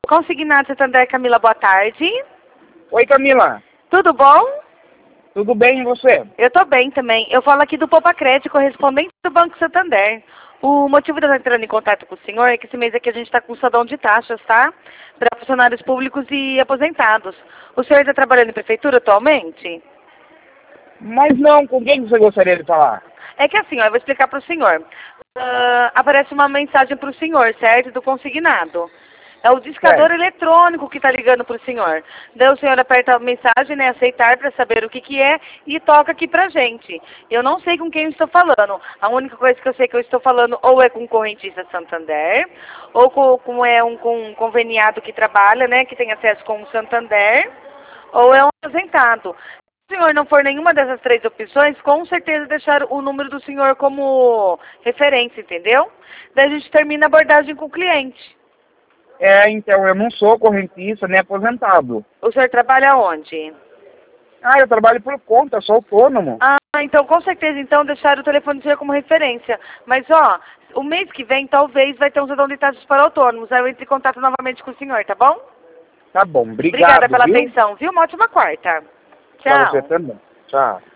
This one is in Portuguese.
Consignado Santander, Camila, boa tarde. Oi, Camila. Tudo bom? Tudo bem e você? Eu tô bem também. Eu falo aqui do Poupa Crédito, correspondente do Banco Santander. O motivo de eu estar entrando em contato com o senhor é que esse mês aqui a gente está com um saldão de taxas, tá? Para funcionários públicos e aposentados. O senhor está trabalhando em prefeitura atualmente? Mas não, com quem você gostaria de falar? É que assim, ó, eu vou explicar para o senhor. Aparece uma mensagem para o senhor, certo? Do consignado. É o discador eletrônico que está ligando para o senhor. Daí o senhor aperta a mensagem, né, aceitar para saber o que que é e toca aqui pra gente. Eu não sei com quem eu estou falando. A única coisa que eu sei que eu estou falando ou é com um correntista Santander, ou com um conveniado que trabalha, né, que tem acesso com o Santander, ou é um aposentado. Se o senhor não for nenhuma dessas três opções, com certeza deixar o número do senhor como referência, entendeu? Daí a gente termina a abordagem com o cliente. Então, eu não sou correntista nem aposentado. O senhor trabalha onde? Eu trabalho por conta, sou autônomo. Então com certeza, então, deixar o telefone do senhor como referência. Mas, ó, o mês que vem, talvez, vai ter um saldão de taxas para autônomos. Aí eu entro em contato novamente com o senhor, tá bom? Tá bom, obrigado, Obrigada pela viu? atenção, viu? Uma ótima quarta. Para Tchau. você também. Tchau.